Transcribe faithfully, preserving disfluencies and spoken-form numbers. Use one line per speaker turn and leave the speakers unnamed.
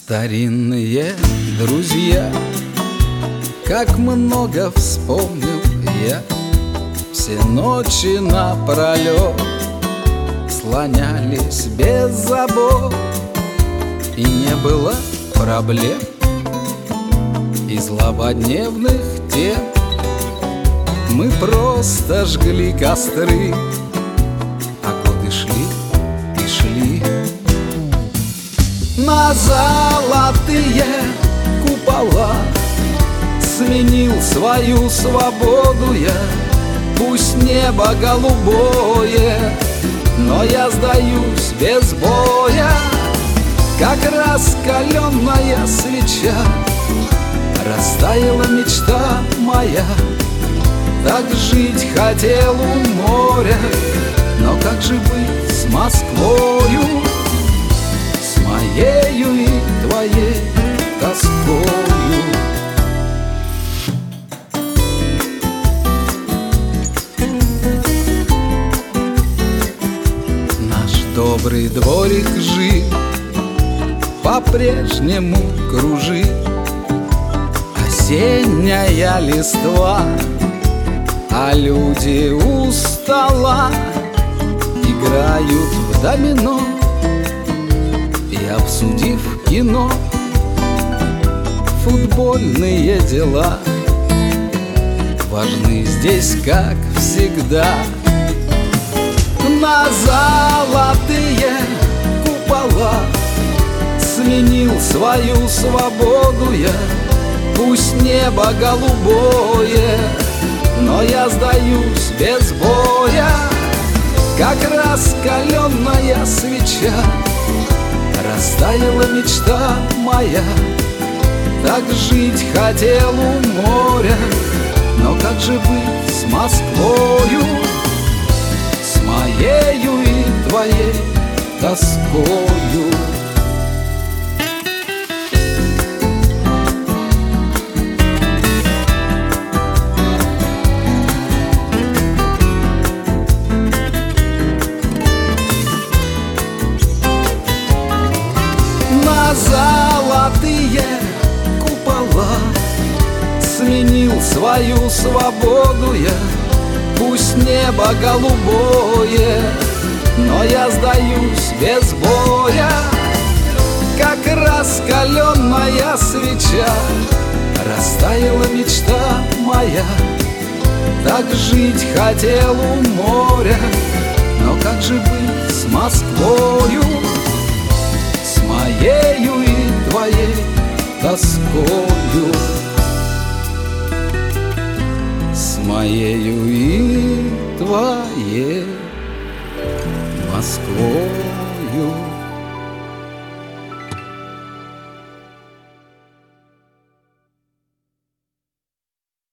Старинные друзья, как много вспомнил я. Все ночи напролет слонялись без забот, и не было проблем и злободневных тем. Мы просто жгли костры, а годы шли и шли. На золотые купола сменил свою свободу я. Пусть небо голубое, но я сдаюсь без боя. Как раскаленная свеча растаяла мечта моя. Так жить хотел у моря, но как же быть с Москвою, с моею и твоей тоскою? Наш добрый дворик жив, по-прежнему кружит осенняя листва, а люди у стола играют в домино и, обсудив кино, футбольные дела важны здесь, как всегда. На золотые купола сменил свою свободу я. Пусть небо голубое, но я сдаюсь без боя. Как раскаленная свеча растаяла мечта моя. Так жить хотел у моря, но как же быть с Москвою, с моею и твоей тоскою? Золотые купола сменил свою свободу я. Пусть небо голубое, но я сдаюсь без боя. Как раскаленная свеча растаяла мечта моя. Так жить хотел у моря, но как же быть с Москвою, с моею и твоей тоскою, с моею и твоей Москвою?